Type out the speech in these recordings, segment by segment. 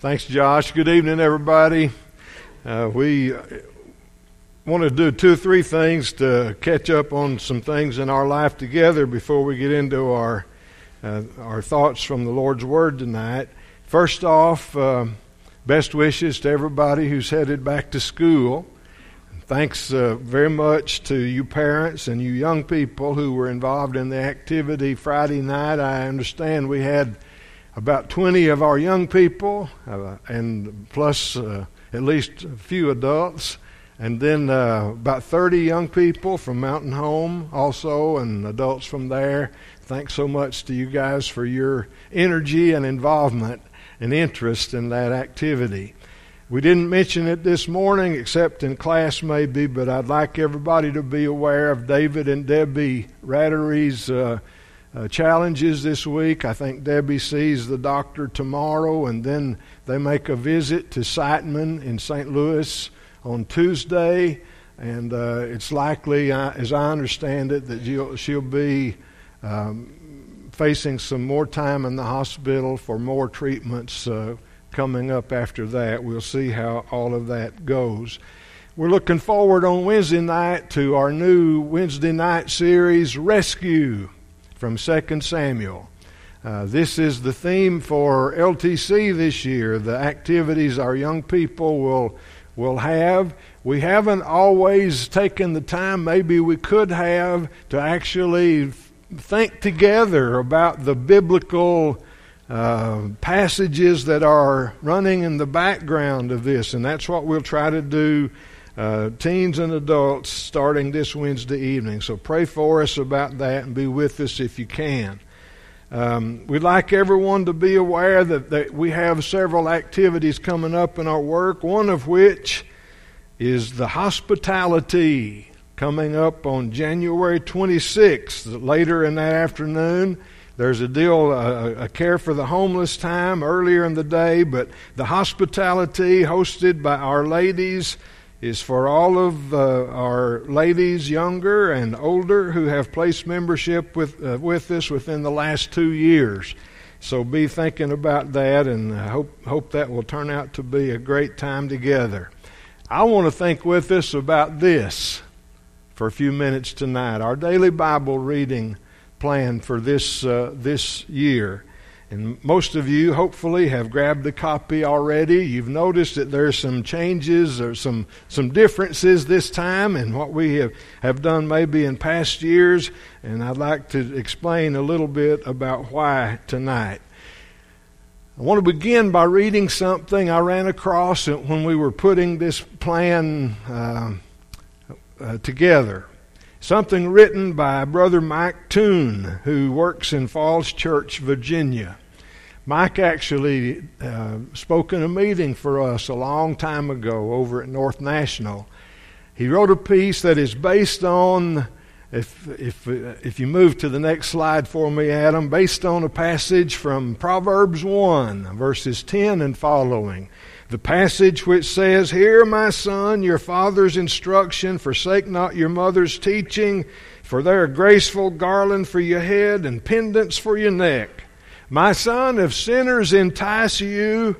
Thanks, Josh. Good evening, everybody. We want to do 2 or 3 things to catch up on some things in our life together before we get into our thoughts from the Lord's Word tonight. First off, best wishes to everybody who's headed back to school. Thanks very much to you parents and you young people who were involved in the activity Friday night. I understand we had about 20 of our young people, and plus at least a few adults, and then about 30 young people from Mountain Home also, and adults from there. Thanks so much to you guys for your energy and involvement and interest in that activity. We didn't mention it this morning, except in class maybe, but I'd like everybody to be aware of David and Debbie Rattery's challenges this week. I think Debbie sees the doctor tomorrow, and then they make a visit to Siteman in St. Louis on Tuesday, and it's likely, as I understand it, that she'll be facing some more time in the hospital for more treatments coming up after that. We'll see how all of that goes. We're looking forward on Wednesday night to our new Wednesday night series, Rescue, from 2 Samuel. This is the theme for LTC this year, the activities our young people will have. We haven't always taken the time, maybe we could have, to actually think together about the biblical passages that are running in the background of this, and that's what we'll try to do, teens and adults, starting this Wednesday evening. So pray for us about that and be with us if you can. We'd like everyone to be aware that we have several activities coming up in our work, one of which is the hospitality coming up on January 26th. Later in that afternoon, there's a care for the homeless time earlier in the day, but the hospitality hosted by Our Ladies is for all of our ladies, younger and older, who have placed membership with us within the last 2 years. So be thinking about that, and I hope that will turn out to be a great time together. I want to think with us about this for a few minutes tonight. Our daily Bible reading plan for this year. And most of you, hopefully, have grabbed a copy already. You've noticed that there's some changes or some differences this time in what we have done maybe in past years. And I'd like to explain a little bit about why tonight. I want to begin by reading something I ran across when we were putting this plan together. Something written by Brother Mike Toon, who works in Falls Church, Virginia. Mike actually spoke in a meeting for us a long time ago over at North National. He wrote a piece that is based on, if you move to the next slide for me, Adam, based on a passage from Proverbs 1, verses 10 and following. The passage which says, "Hear, my son, your father's instruction, forsake not your mother's teaching, for they are graceful garland for your head and pendants for your neck. My son, if sinners entice you,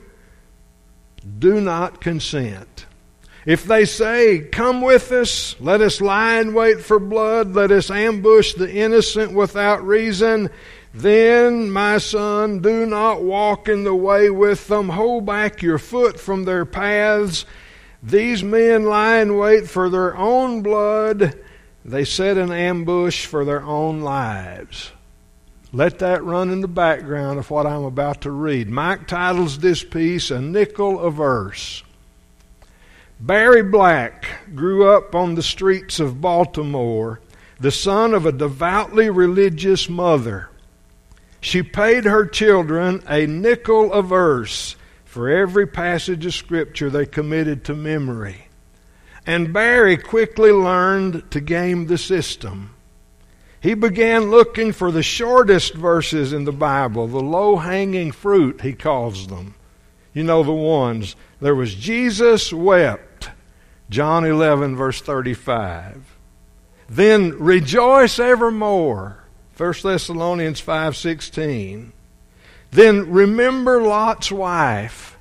do not consent. If they say, 'Come with us, let us lie in wait for blood, let us ambush the innocent without reason,' then, my son, do not walk in the way with them. Hold back your foot from their paths. These men lie in wait for their own blood. They set an ambush for their own lives." Let that run in the background of what I'm about to read. Mike titles this piece, "A Nickel a Verse." Barry Black grew up on the streets of Baltimore, the son of a devoutly religious mother. She paid her children a nickel a verse for every passage of Scripture they committed to memory. And Barry quickly learned to game the system. He began looking for the shortest verses in the Bible, the low-hanging fruit, he calls them. You know the ones. There was Jesus wept, John 11, verse 35. Then rejoice evermore, 1 Thessalonians 5:16. Then remember Lot's wife,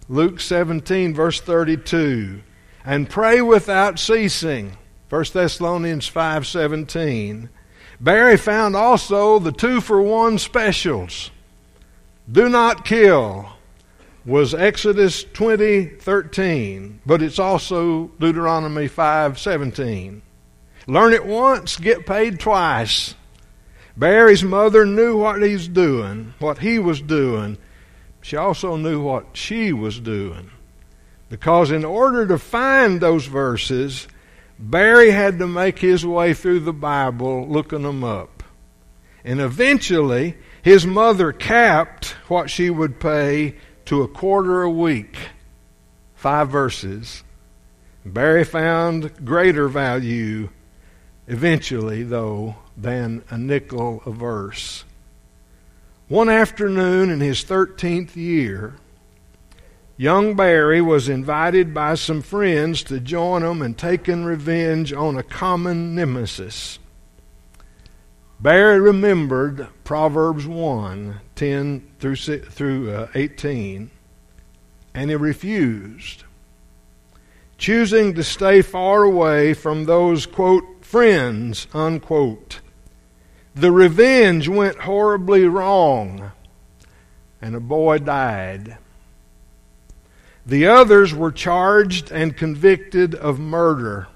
Luke 17, verse 32. And pray without ceasing. 1 Thessalonians 5:17. Barry found also the 2-for-1 specials. Do not kill was Exodus 20:13, but it's also Deuteronomy 5:17. Learn it once, get paid twice. Barry's mother knew what he was doing. She also knew what she was doing. Because in order to find those verses, Barry had to make his way through the Bible looking them up. And eventually, his mother capped what she would pay to $0.25 a week. 5 verses. Barry found greater value eventually, though, than a nickel a verse. One afternoon in his 13th year, young Barry was invited by some friends to join them in taking revenge on a common nemesis. Barry remembered Proverbs 1:10 through 18, and he refused, choosing to stay far away from those, quote, friends, unquote. The revenge went horribly wrong, and a boy died. The others were charged and convicted of murder.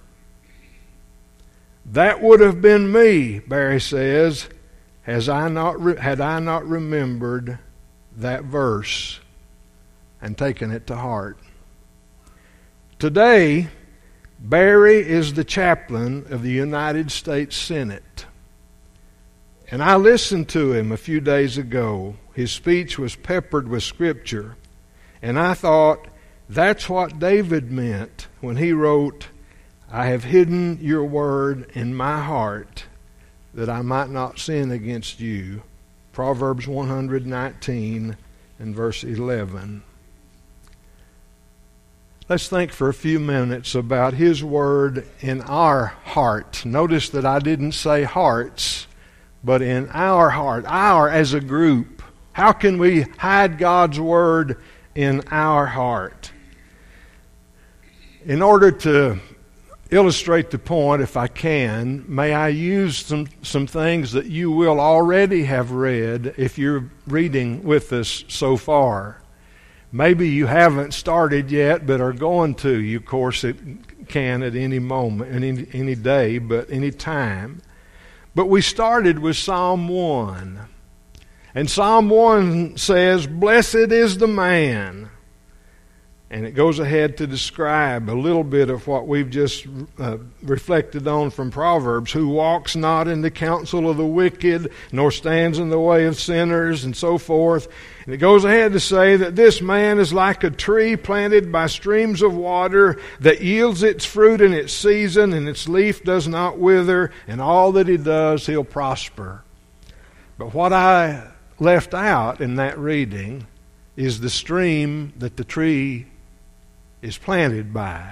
That would have been me, Barry says, had I not remembered that verse and taken it to heart. Today, Barry is the chaplain of the United States Senate. And I listened to him a few days ago. His speech was peppered with Scripture. And I thought, that's what David meant when he wrote, I have hidden your word in my heart that I might not sin against you. Proverbs 119 and verse 11. Let's think for a few minutes about His word in our heart. Notice that I didn't say hearts, but in our heart, our as a group. How can we hide God's word in our heart? In order to illustrate the point, if I can, may I use some things that you will already have read if you're reading with us so far. Maybe you haven't started yet, but are going to. You, of course, it can at any moment, any day, but any time. But we started with Psalm 1. And Psalm 1 says, Blessed is the man. And it goes ahead to describe a little bit of what we've just reflected on from Proverbs, who walks not in the counsel of the wicked, nor stands in the way of sinners, and so forth. And it goes ahead to say that this man is like a tree planted by streams of water that yields its fruit in its season, and its leaf does not wither, and all that he does, he'll prosper. But what I left out in that reading is the stream that the tree is planted by.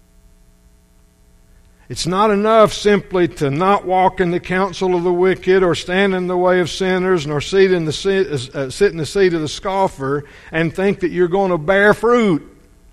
It's not enough simply to not walk in the counsel of the wicked, or stand in the way of sinners, nor sit in the seat of the scoffer and think that you're going to bear fruit.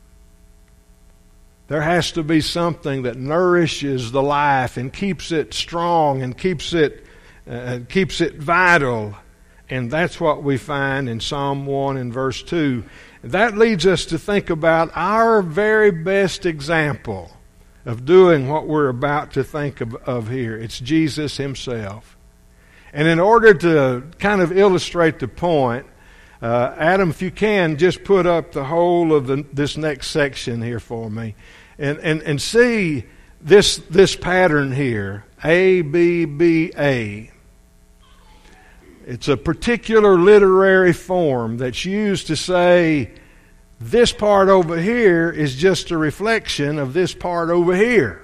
There has to be something that nourishes the life and keeps it strong and keeps it vital. And that's what we find in Psalm 1 and verse 2. That leads us to think about our very best example of doing what we're about to think of here. It's Jesus Himself. And in order to kind of illustrate the point, Adam, if you can, just put up the whole of this next section here for me. And see this pattern here, A, B, B, A. It's a particular literary form that's used to say this part over here is just a reflection of this part over here.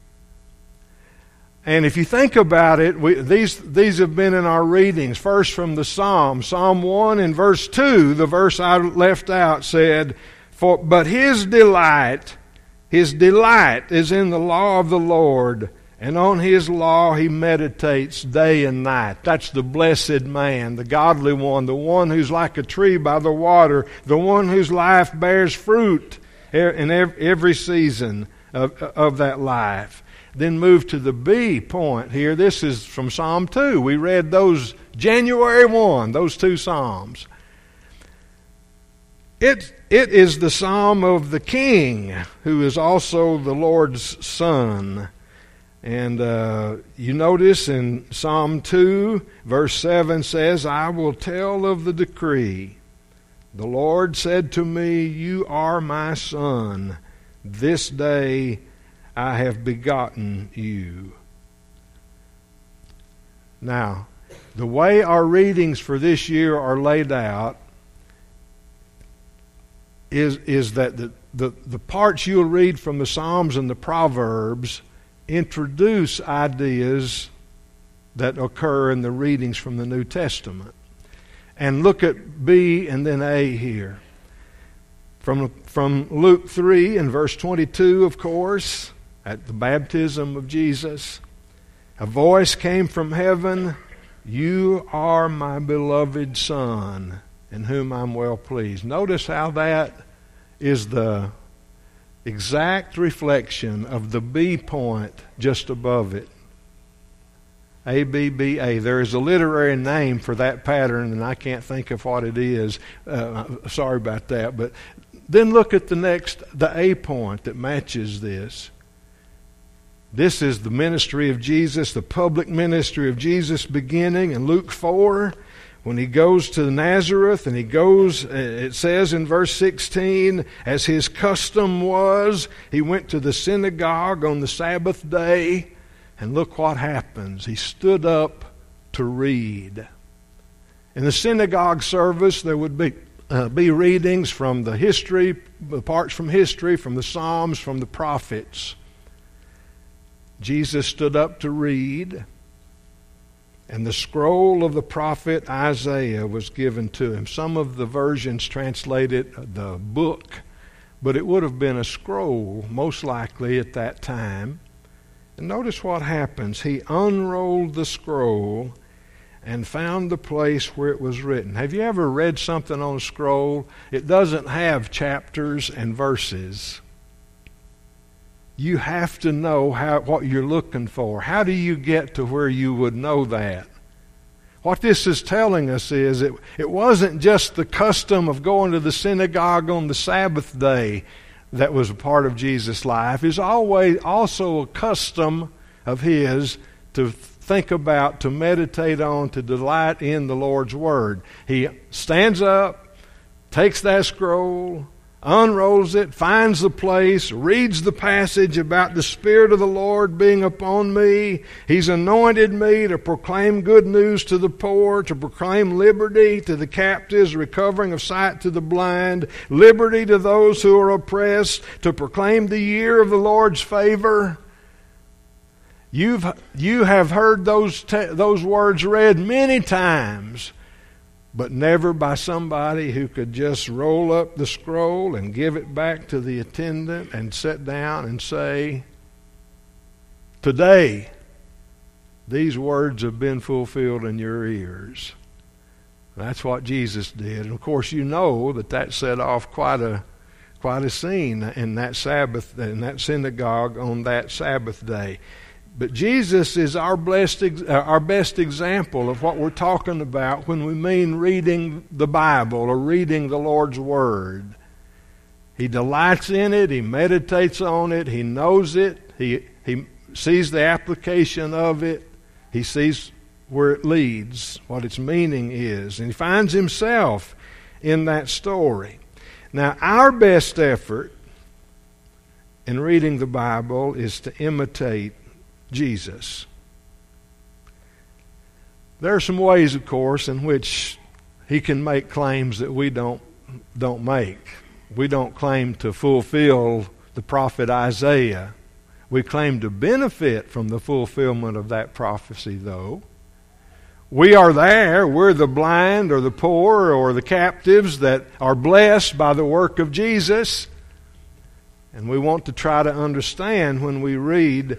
And if you think about it, these have been in our readings. First from the Psalm. Psalm 1 and verse 2, the verse I left out said, But his delight is in the law of the Lord, and on His law he meditates day and night. That's the blessed man, the godly one, the one who's like a tree by the water, the one whose life bears fruit in every season of that life. Then move to the B point here. This is from Psalm 2. We read those January 1, those two Psalms. It is the Psalm of the King, who is also the Lord's Son. And you notice in Psalm 2, verse 7 says, I will tell of the decree. The Lord said to me, you are my son. This day I have begotten you. Now, the way our readings for this year are laid out is that the parts you'll read from the Psalms and the Proverbs introduce ideas that occur in the readings from the New Testament. And look at B and then A here. From Luke 3 and verse 22, of course, at the baptism of Jesus, a voice came from heaven, you are my beloved Son, in whom I'm well pleased. Notice how that is the exact reflection of the B point just above it. A-B-B-A. There is a literary name for that pattern, and I can't think of what it is. Sorry about that. But then look at the A point that matches this. This is the ministry of Jesus, the public ministry of Jesus beginning in Luke 4. When he goes to Nazareth, and he goes, it says in verse 16, as his custom was, he went to the synagogue on the Sabbath day, and look what happens. He stood up to read. In the synagogue service, there would be readings from the history, parts from history, from the Psalms, from the prophets. Jesus stood up to read, and the scroll of the prophet Isaiah was given to him. Some of the versions translate it the book, but it would have been a scroll, most likely at that time. And notice what happens. He unrolled the scroll and found the place where it was written. Have you ever read something on a scroll? It doesn't have chapters and verses. You have to know what you're looking for. How do you get to where you would know that? What this is telling us is it wasn't just the custom of going to the synagogue on the Sabbath day that was a part of Jesus' life. It's always also a custom of his to think about, to meditate on, to delight in the Lord's Word. He stands up, takes that scroll, unrolls it, finds the place, reads the passage about the Spirit of the Lord being upon me. He's anointed me to proclaim good news to the poor, to proclaim liberty to the captives, recovering of sight to the blind, liberty to those who are oppressed, to proclaim the year of the Lord's favor. You have heard those words read many times, but never by somebody who could just roll up the scroll and give it back to the attendant and sit down and say, today, these words have been fulfilled in your ears. That's what Jesus did. And of course, you know that set off quite a scene in that synagogue on that Sabbath day. But Jesus is our best example of what we're talking about when we mean reading the Bible or reading the Lord's Word. He delights in it. He meditates on it. He knows it. He sees the application of it. He sees where it leads, what its meaning is. And he finds himself in that story. Now, our best effort in reading the Bible is to imitate Jesus. There are some ways, of course, in which he can make claims that we don't make. We don't claim to fulfill the prophet Isaiah. We claim to benefit from the fulfillment of that prophecy, though. We are there. We're the blind or the poor or the captives that are blessed by the work of Jesus. And we want to try to understand when we read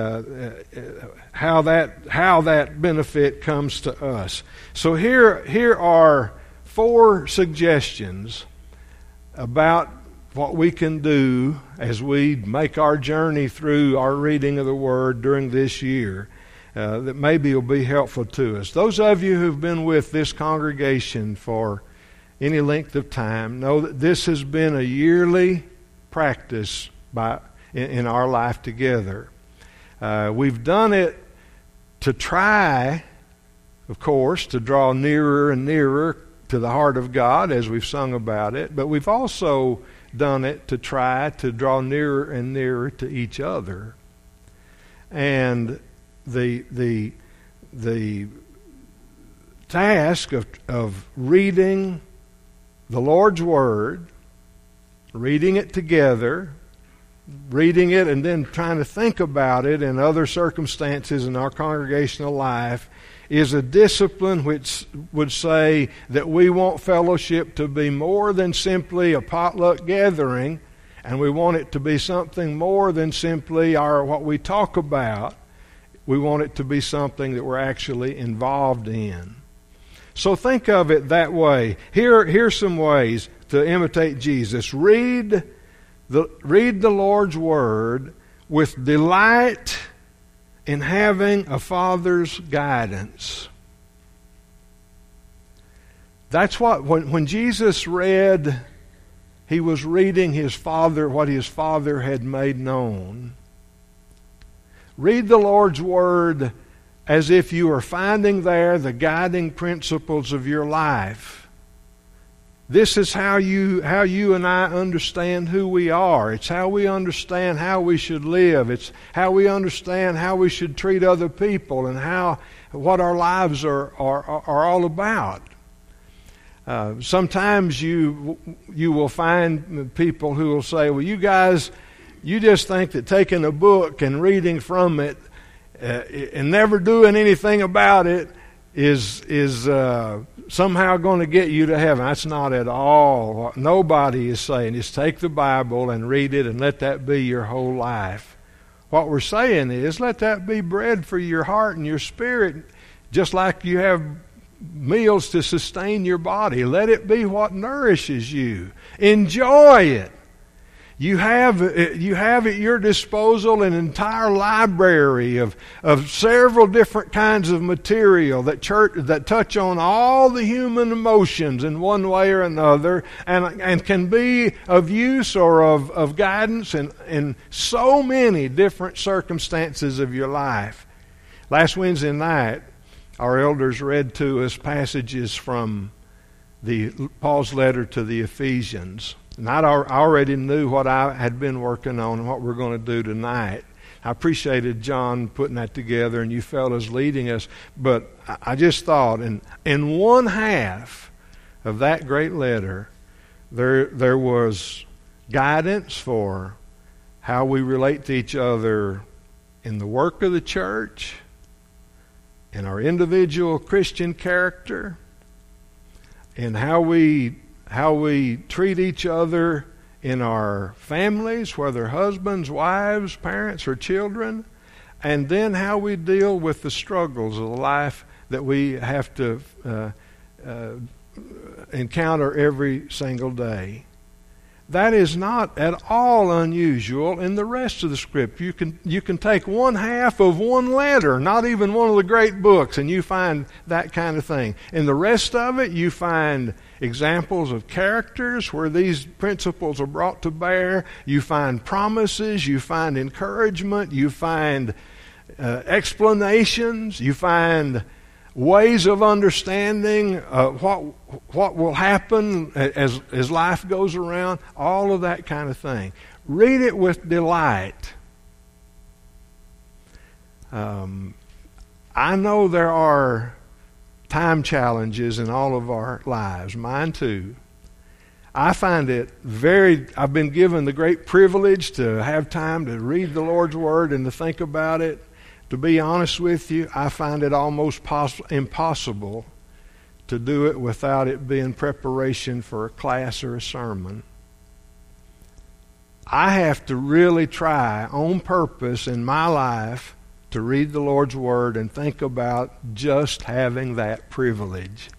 how that benefit comes to us. So here are 4 suggestions about what we can do as we make our journey through our reading of the Word during this year that maybe will be helpful to us. Those of you who've been with this congregation for any length of time know that this has been a yearly practice in our life together. We've done it to try, of course, to draw nearer and nearer to the heart of God as we've sung about it, but we've also done it to try to draw nearer and nearer to each other. And the task of reading the Lord's Word, reading it together, reading it and then trying to think about it in other circumstances in our congregational life is a discipline which would say that we want fellowship to be more than simply a potluck gathering, and we want it to be something more than simply what we talk about. We want it to be something that we're actually involved in. So think of it that way. Here's some ways to imitate Jesus. Read the Lord's Word with delight in having a Father's guidance. That's when Jesus read, he was reading his Father, what his Father had made known. Read the Lord's Word as if you are finding there the guiding principles of your life. This is how you and I understand who we are. It's how we understand how we should live. It's how we understand how we should treat other people and what our lives are all about. Sometimes you will find people who will say, well, you guys, you just think that taking a book and reading from it and never doing anything about it is somehow going to get you to heaven. That's not at all what nobody is saying. Just take the Bible and read it and let that be your whole life. What we're saying is let that be bread for your heart and your spirit, just like you have meals to sustain your body. Let it be what nourishes you. Enjoy it. You have at your disposal an entire library of several different kinds of material that touch on all the human emotions in one way or another, and can be of use or of guidance in so many different circumstances of your life. Last Wednesday night, our elders read to us passages from Paul's letter to the Ephesians. And I already knew what I had been working on and what we're going to do tonight. I appreciated John putting that together and you fellas leading us. But I just thought, in one half of that great letter, there was guidance for how we relate to each other in the work of the church, in our individual Christian character, in how we treat each other in our families, whether husbands, wives, parents, or children, and then how we deal with the struggles of the life that we have to encounter every single day. That is not at all unusual in the rest of the script. You can take one half of one letter, not even one of the great books, and you find that kind of thing. In the rest of it, you find examples of characters where these principles are brought to bear. You find promises, you find encouragement, you find explanations, you find ways of understanding what will happen as life goes around, all of that kind of thing. Read it with delight. I know there are time challenges in all of our lives, mine too. I find it I've been given the great privilege to have time to read the Lord's Word and to think about it. To be honest with you, I find it almost impossible to do it without it being preparation for a class or a sermon. I have to really try on purpose in my life to read the Lord's Word and think about just having that privilege.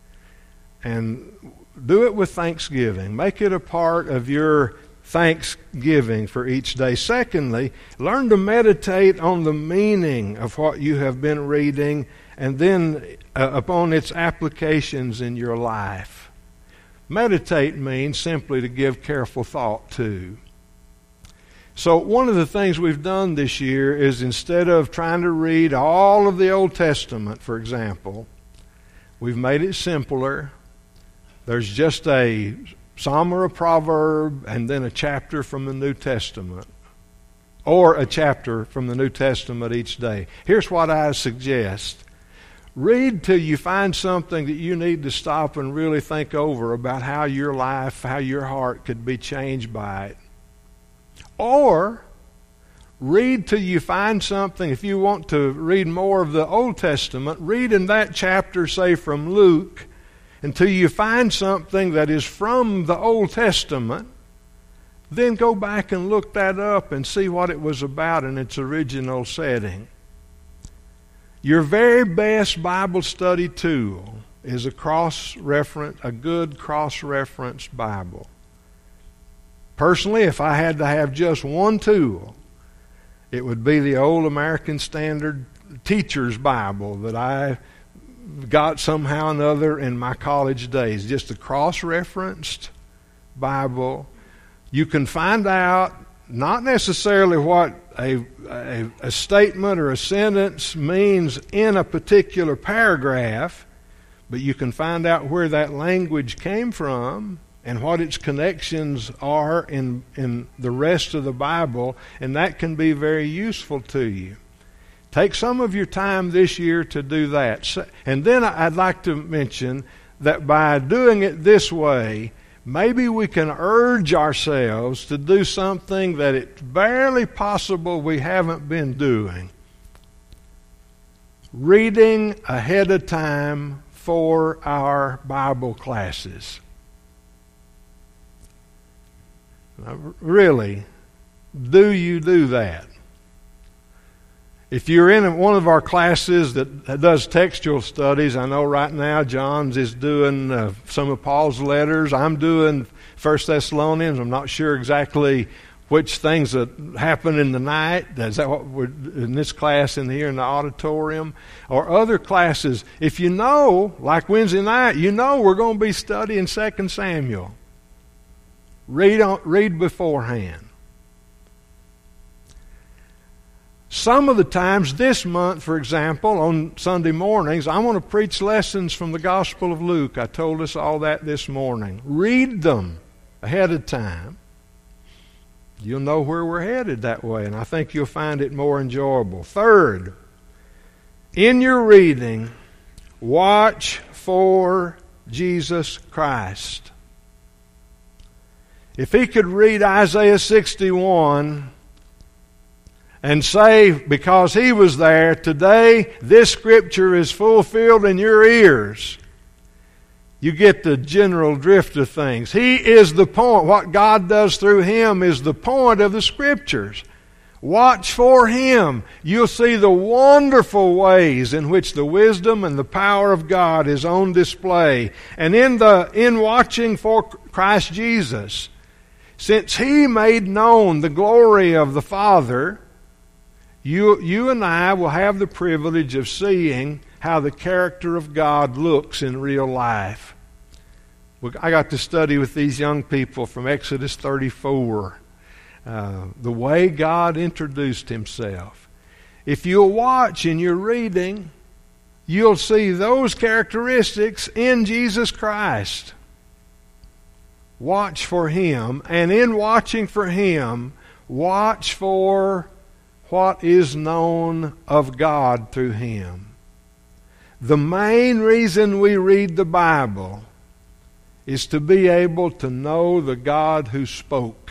And do it with thanksgiving. Make it a part of your thanksgiving for each day. Secondly, learn to meditate on the meaning of what you have been reading and then upon its applications in your life. Meditate means simply to give careful thought to. So one of the things we've done this year is instead of trying to read all of the Old Testament, for example, we've made it simpler. There's just a psalm or a proverb and then a chapter from the New Testament, or a chapter from the New Testament each day. Here's what I suggest. Read till you find something that you need to stop and really think over about how your life, how your heart could be changed by it. Or read till you find something. If you want to read more of the Old Testament, read in that chapter, say from Luke, until you find something that is from the Old Testament. Then go back and look that up and see what it was about in its original setting. Your very best Bible study tool is a good cross-referenced Bible. Personally, if I had to have just one tool, it would be the old American Standard Teacher's Bible that I got somehow or another in my college days. Just a cross-referenced Bible. You can find out not necessarily what a statement or a sentence means in a particular paragraph, but you can find out where that language came from and what its connections are in the rest of the Bible, and that can be very useful to you. Take some of your time this year to do that. And then I'd like to mention that by doing it this way, maybe we can urge ourselves to do something that it's barely possible we haven't been doing. Reading ahead of time for our Bible classes. Really, do you do that? If you're in one of our classes that does textual studies, I know right now John's is doing some of Paul's letters. I'm doing 1 Thessalonians. I'm not sure exactly which things that happen in the night. Is that what we're in this class in here in the auditorium? Or other classes. If you know, like Wednesday night, you know we're going to be studying 2 Samuel. Read beforehand. Some of the times this month, for example, on Sunday mornings, I want to preach lessons from the Gospel of Luke. I told us all that this morning. Read them ahead of time. You'll know where we're headed that way, and I think you'll find it more enjoyable. Third, in your reading, watch for Jesus Christ. If he could read Isaiah 61 and say, because he was there, today this scripture is fulfilled in your ears, you get the general drift of things. He is the point. What God does through him is the point of the scriptures. Watch for him. You'll see the wonderful ways in which the wisdom and the power of God is on display. And in watching for Christ Jesus, since he made known the glory of the Father, you and I will have the privilege of seeing how the character of God looks in real life. I got to study with these young people from Exodus 34, the way God introduced himself. If you'll watch in your reading, you'll see those characteristics in Jesus Christ. Watch for him, and in watching for him, watch for what is known of God through him. The main reason we read the Bible is to be able to know the God who spoke.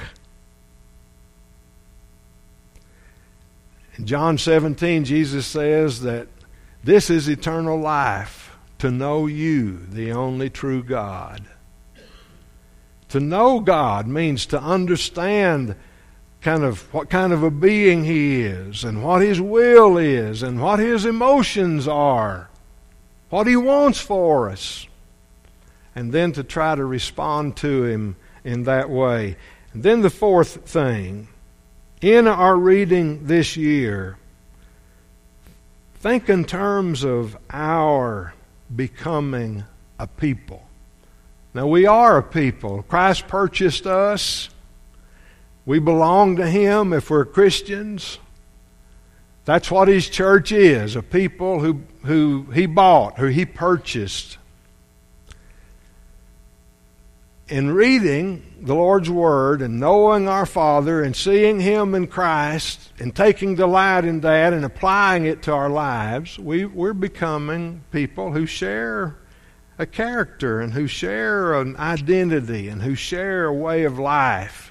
In John 17, Jesus says that this is eternal life, to know you, the only true God. To know God means to understand what kind of a being He is, and what His will is, and what His emotions are, what He wants for us, and then to try to respond to Him in that way. And then the fourth thing, in our reading this year, think in terms of our becoming a people. Now, we are a people. Christ purchased us. We belong to Him if we're Christians. That's what His church is, a people who He bought, who He purchased. In reading the Lord's Word and knowing our Father and seeing Him in Christ and taking delight in that and applying it to our lives, we're becoming people who share a character and who share an identity and who share a way of life.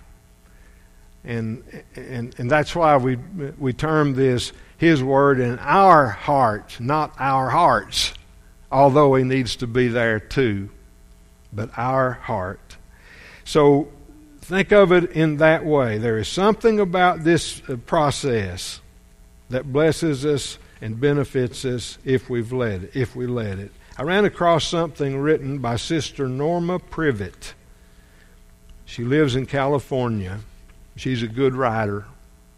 And that's why we term this His Word in our heart, not our hearts, although He needs to be there too, but our heart. So think of it in that way. There is something about this process that blesses us and benefits us if we let it. I ran across something written by Sister Norma Privet. She lives in California. She's a good writer.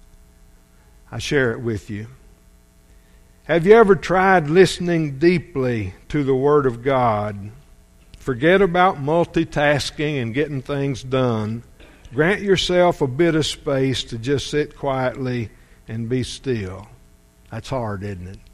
I share it with you. Have you ever tried listening deeply to the Word of God? Forget about multitasking and getting things done. Grant yourself a bit of space to just sit quietly and be still. That's hard, isn't it?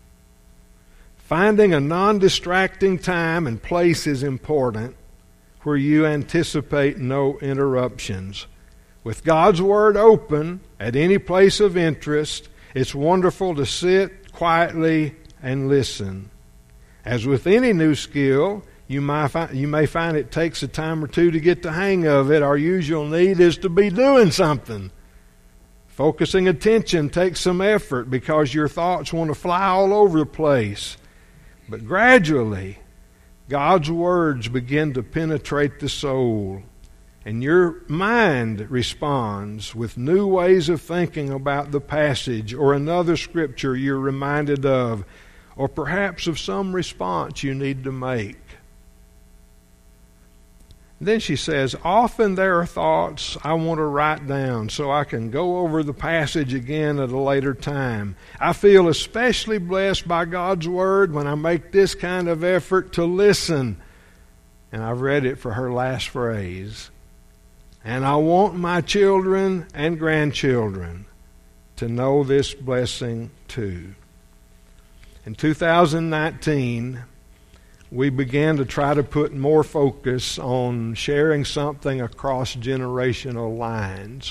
Finding a non-distracting time and place is important where you anticipate no interruptions. With God's Word open at any place of interest, it's wonderful to sit quietly and listen. As with any new skill, you may find it takes a time or two to get the hang of it. Our usual need is to be doing something. Focusing attention takes some effort because your thoughts want to fly all over the place. But gradually, God's words begin to penetrate the soul, and your mind responds with new ways of thinking about the passage or another scripture you're reminded of, or perhaps of some response you need to make. Then she says, often there are thoughts I want to write down so I can go over the passage again at a later time. I feel especially blessed by God's Word when I make this kind of effort to listen. And I've read it for her last phrase. And I want my children and grandchildren to know this blessing too. In 2019, we began to try to put more focus on sharing something across generational lines.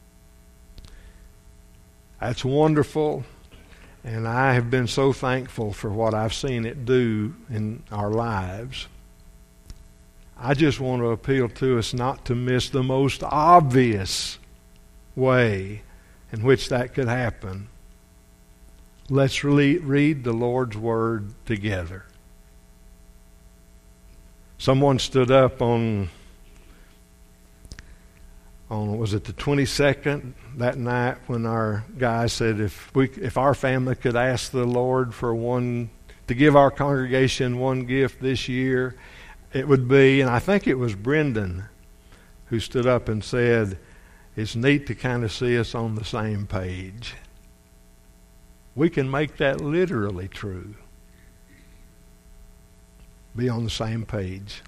That's wonderful, and I have been so thankful for what I've seen it do in our lives. I just want to appeal to us not to miss the most obvious way in which that could happen. Let's read the Lord's Word together. Someone stood up on was it the 22nd that night when our guy said if our family could ask the Lord for to give our congregation one gift this year, it would be, and I think it was Brendan who stood up and said, it's neat to kind of see us on the same page. We can make that literally true. Be on the same page.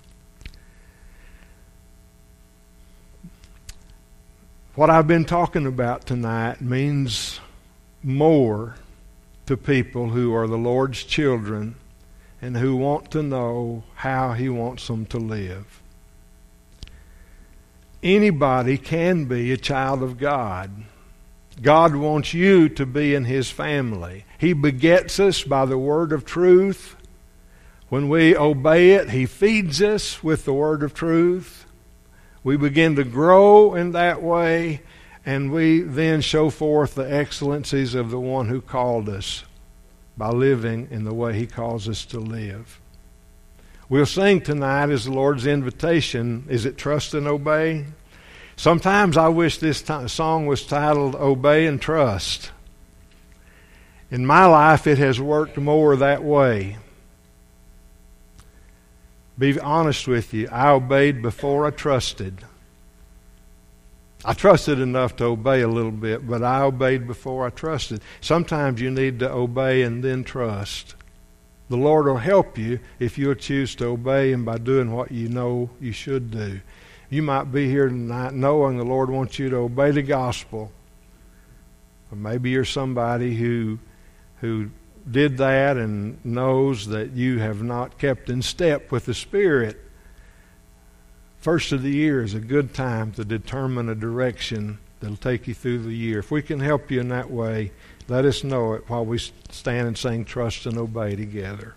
What I've been talking about tonight means more to people who are the Lord's children and who want to know how He wants them to live. Anybody can be a child of God. God wants you to be in His family. He begets us by the word of truth. When we obey it, He feeds us with the word of truth. We begin to grow in that way, and we then show forth the excellencies of the one who called us by living in the way He calls us to live. We'll sing tonight as the Lord's invitation. Is it trust and obey? Sometimes I wish this song was titled Obey and Trust. In my life, it has worked more that way. Be honest with you, I obeyed before I trusted. I trusted enough to obey a little bit, but I obeyed before I trusted. Sometimes you need to obey and then trust. The Lord will help you if you'll choose to obey Him by doing what you know you should do. You might be here tonight knowing the Lord wants you to obey the gospel. Or maybe you're somebody who did that and knows that you have not kept in step with the Spirit. First of the year is a good time to determine a direction that'll take you through the year. If we can help you in that way, let us know it while we stand and sing Trust and Obey together.